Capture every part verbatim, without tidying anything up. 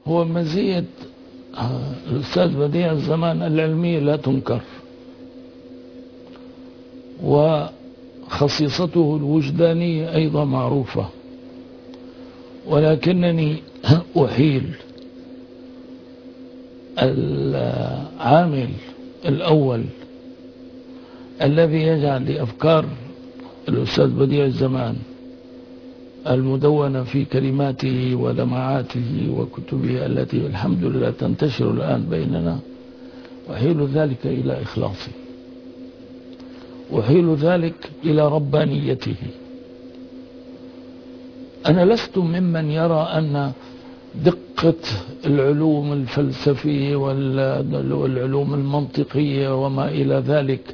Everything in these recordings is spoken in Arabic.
هو مزية الأستاذ بديع الزمان العلمية لا تنكر، وخصيصته الوجدانية أيضا معروفة، ولكنني أحيل العامل الأول الذي يجعل لأفكار الأستاذ بديع الزمان المدونة في كلماته ولمعاته وكتبه التي الحمد لله تنتشر الآن بيننا، أحيل ذلك إلى إخلاصه، أحيل ذلك إلى ربانيته. أنا لست ممن يرى أن دقة العلوم الفلسفية والعلوم المنطقية وما إلى ذلك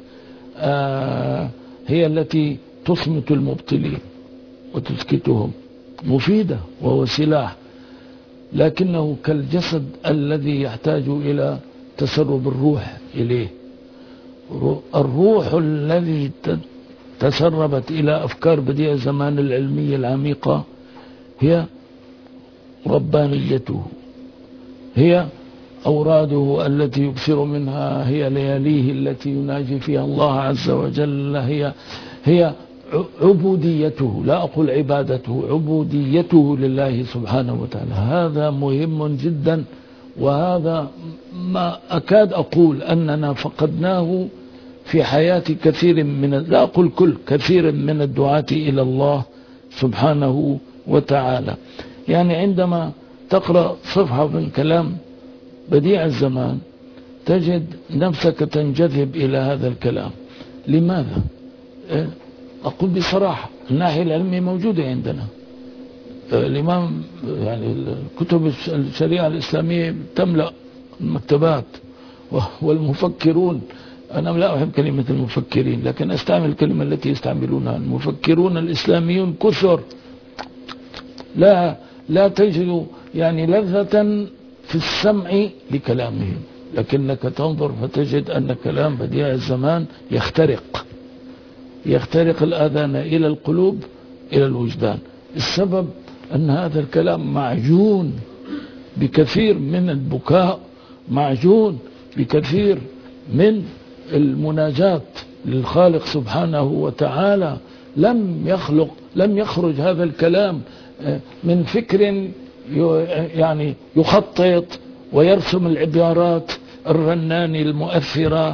هي التي تصمت المبطلين وتسكتهم. مفيدة وهو سلاح، لكنه كالجسد الذي يحتاج إلى تسرب الروح إليه. الروح الذي تسربت إلى أفكار بديع الزمان العلمية العميقة هي ربانيته، هي أوراده التي يكثر منها، هي لياليه التي يناجي فيها الله عز وجل، هي هي عبوديته، لا أقول عبادته، عبوديته لله سبحانه وتعالى. هذا مهم جدا، وهذا ما أكاد أقول أننا فقدناه في حياة كثير من، لا أقول كل، كثير من الدعاة إلى الله سبحانه وتعالى. يعني عندما تقرأ صفحة من كلام بديع الزمان تجد نفسك تنجذب إلى هذا الكلام. لماذا؟ أقول بصراحة الناحية العلمية موجودة عندنا. الإمام يعني كتب الشريعة الإسلامية تملأ المكتبات، والمفكرون، أنا لا أحب كلمة المفكرين لكن أستعمل الكلمة التي يستعملونها، المفكرون الإسلاميون كثر، لا لا تجد يعني لذة في السمع لكلامهم، لكنك تنظر فتجد أن كلام بديع الزمان يخترق يخترق الآذان إلى القلوب إلى الوجدان. السبب أن هذا الكلام معجون بكثير من البكاء، معجون بكثير من المناجاة للخالق سبحانه وتعالى. لم يخلق لم يخرج هذا الكلام من فكر يعني يخطط ويرسم العبارات الرناني المؤثرة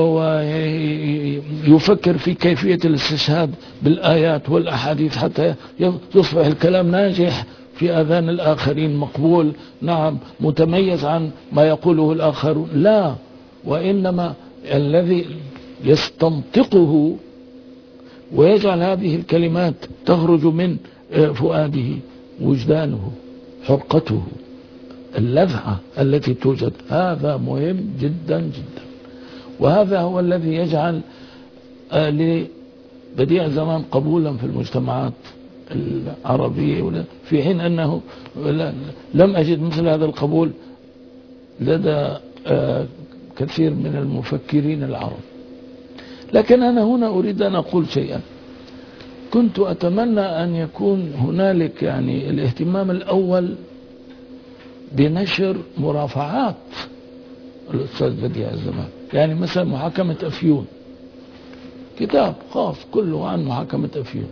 ويفكر في كيفية الاستشهاد بالآيات والأحاديث حتى يصبح الكلام ناجح في آذان الآخرين، مقبول، نعم، متميز عن ما يقوله الآخرون. لا، وإنما الذي يستنطقه ويجعل هذه الكلمات تخرج من فؤاده وجدانه، حرقته، اللذعة التي توجد. هذا مهم جدا جدا، وهذا هو الذي يجعل لبديع الزمان قبولا في المجتمعات العربية، في حين أنه لم أجد مثل هذا القبول لدى كثير من المفكرين العرب. لكن أنا هنا أريد أن أقول شيئا. كنت أتمنى أن يكون هنالك يعني الاهتمام الأول بنشر مرافعات الأستاذ بديع الزمان، يعني مثلا محاكمة أفيون، كتاب خاص كله عن محاكمة أفيون.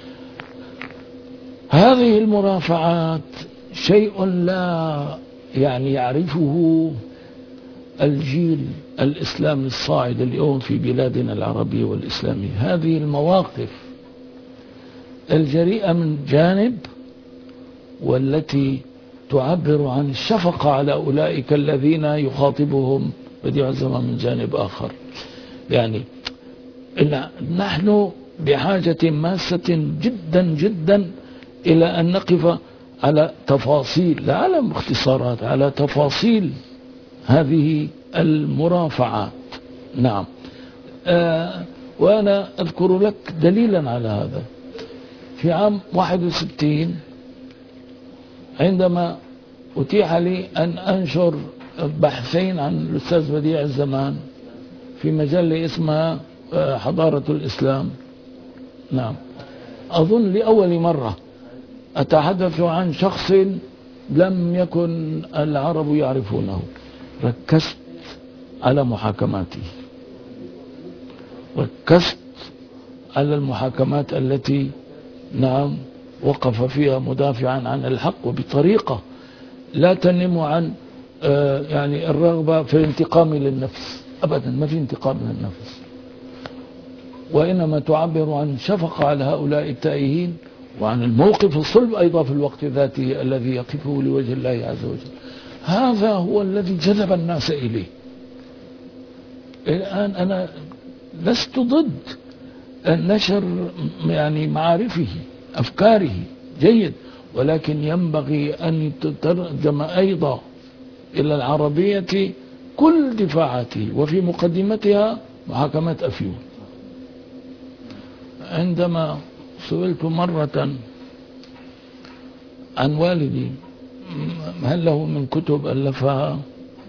هذه المرافعات شيء لا يعني يعرفه الجيل الإسلامي الصاعد اليوم في بلادنا العربية والإسلامية. هذه المواقف الجريئة من جانب، والتي تعبر عن الشفقة على أولئك الذين يخاطبهم بديع الزمان من جانب آخر. يعني إن نحن بحاجة ماسة جدا جدا إلى أن نقف على تفاصيل، لا على اختصارات، على تفاصيل هذه المرافعات. نعم. آه وأنا أذكر لك دليلا على هذا. في عام واحد وستين عندما أتيح لي أن أنشر بحثين عن الأستاذ بديع الزمان في مجلة اسمها حضارة الإسلام، نعم، أظن لأول مرة أتحدث عن شخص لم يكن العرب يعرفونه. ركزت على محاكماته، ركزت على المحاكمات التي نعم وقف فيها مدافعا عن الحق، وبطريقة لا تنم عن آه يعني الرغبة في الانتقام للنفس أبدا، ما في انتقام للنفس، وإنما تعبر عن شفقة على هؤلاء التائهين، وعن الموقف الصلب أيضا في الوقت ذاته الذي يقفه لوجه الله عز وجل. هذا هو الذي جذب الناس إليه. الآن أنا لست ضد النشر يعني معارفه أفكاره جيد، ولكن ينبغي أن تترجم أيضا إلى العربية كل دفاعاته، وفي مقدمتها محاكمة أفيون. عندما سئلت مرة عن والدي هل له من كتب ألفها،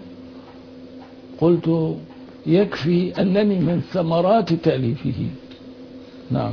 قلت يكفي أنني من ثمرات تأليفه. نعم،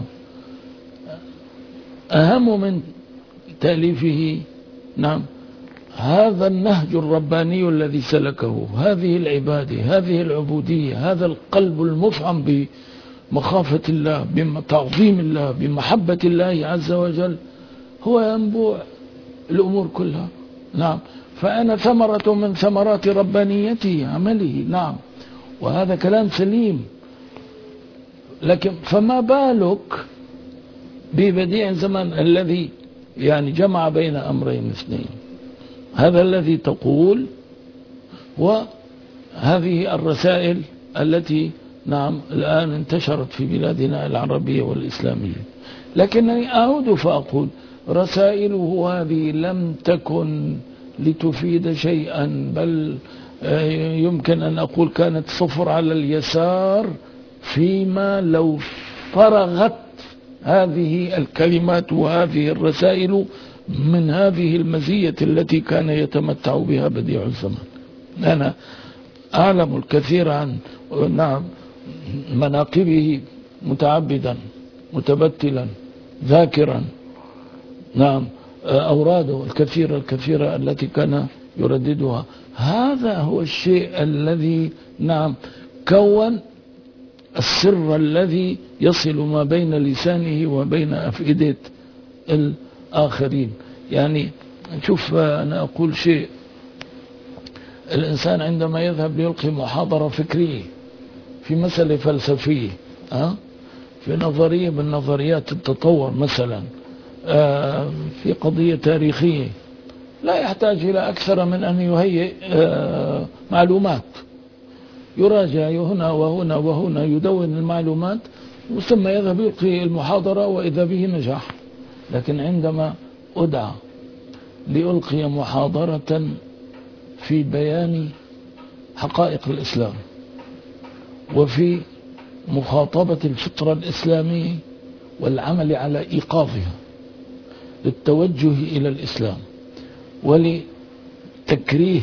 أهم من تأليفه نعم هذا النهج الرباني الذي سلكه، هذه العبادة، هذه العبودية، هذا القلب المفعم بمخافة الله، بتعظيم الله، بمحبة الله عز وجل، هو ينبوع الأمور كلها. نعم، فأنا ثمرة من ثمرات ربانيته عمله. نعم، وهذا كلام سليم. لكن فما بالك ببديع الزمان الذي يعني جمع بين أمرين اثنين، هذا الذي تقول وهذه الرسائل التي نعم الآن انتشرت في بلادنا العربية والإسلامية. لكنني أعود فأقول رسائله هذه لم تكن لتفيد شيئا، بل يمكن أن أقول كانت صفر على اليسار، فيما لو فرغت هذه الكلمات وهذه الرسائل من هذه المزية التي كان يتمتع بها بديع الزمان. أنا أعلم الكثير عن نعم مناقبه، متعبدا متبتلا ذاكرا، نعم أوراده الكثيرة الكثيرة التي كان يرددها. هذا هو الشيء الذي نعم كون السر الذي يصل ما بين لسانه وبين أفئدة الآخرين. يعني شوف، أنا أقول شيء، الإنسان عندما يذهب ليلقي محاضرة فكرية في مسألة فلسفية، أه؟ في نظرية من نظريات التطور مثلا، آه في قضية تاريخية، لا يحتاج إلى أكثر من أن يهيئ آه معلومات، يراجع هنا وهنا وهنا، يدون المعلومات، ثم يذهب يلقي المحاضرة وإذا به نجاح. لكن عندما أدعى لألقي محاضرة في بيان حقائق الإسلام وفي مخاطبة الفطرة الإسلامية والعمل على إيقاظها للتوجه إلى الإسلام ولتكريه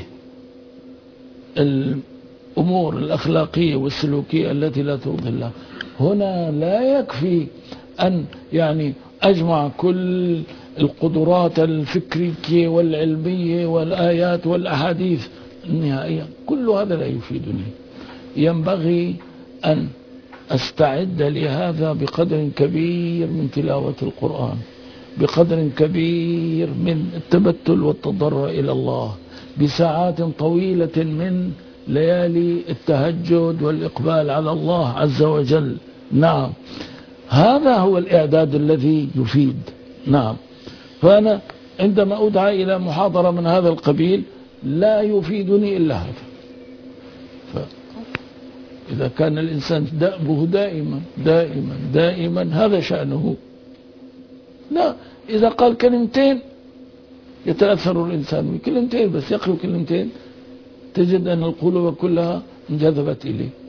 الأمور الأخلاقية والسلوكية التي لا ترضي الله، هنا لا يكفي أن يعني أجمع كل القدرات الفكرية والعلمية والآيات والأحاديث النهائية، كل هذا لا يفيدني. ينبغي أن أستعد لهذا بقدر كبير من تلاوة القرآن، بقدر كبير من التبتل والتضرع إلى الله، بساعات طويلة من ليالي التهجد والإقبال على الله عز وجل. نعم، هذا هو الإعداد الذي يفيد. نعم، فأنا عندما أدعى إلى محاضرة من هذا القبيل لا يفيدني إلا هذا. فإذا كان الإنسان دأبه دائما دائما دائما هذا شأنه. لا، إذا قال كلمتين يتأثر الإنسان بكلمتين بس، يقرأ كلمتين تجد أن القلوب كلها انجذبت إليه.